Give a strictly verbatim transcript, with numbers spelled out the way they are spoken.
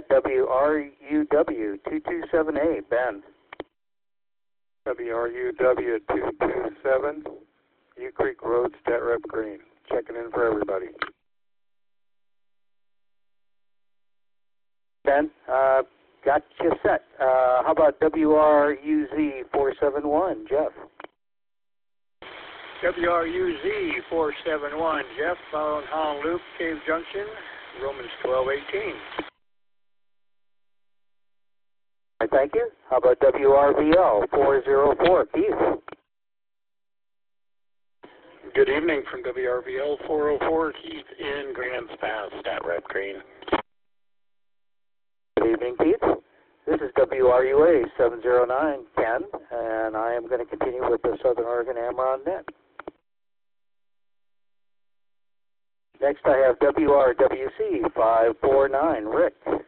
at W R U W two two seven A, Ben. W R U W two two seven, U Creek Road, Stat Rep Green. Checking in for everybody. Ben, uh, got you set. Uh, how about W R U Z four seven one, Jeff? W R U Z four seven one, Jeff, following Holland Loop, Cave Junction, Romans twelve eighteen. Thank you. How about W R V L four zero four, Keith? Good evening from W R V L four oh four, Keith in Grants Pass, Stat Rep Green. Good evening, Keith. This is W R U A seven zero nine, Ken, and I am going to continue with the Southern Oregon Amaron Net. Next I have W R W C five four nine, Rick.